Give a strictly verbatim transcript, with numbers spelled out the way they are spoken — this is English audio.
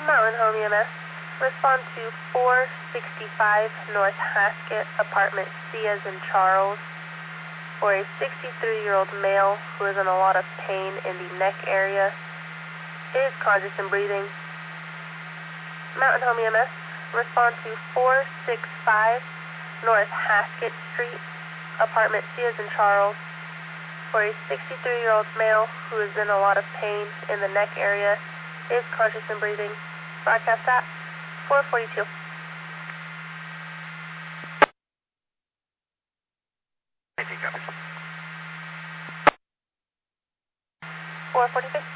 Mountain Home E M S. Respond to four sixty-five North Haskett, apartment C as in Charles, for a sixty-three-year-old male who is in a lot of pain in the neck area. Is conscious and breathing. Mountain Home E M S. Respond to four sixty-five North Haskett Street, apartment C as in Charles, for a sixty-three-year-old male who is in a lot of pain in the neck area. Is conscious and breathing. Broadcast at four forty-two. four forty-two.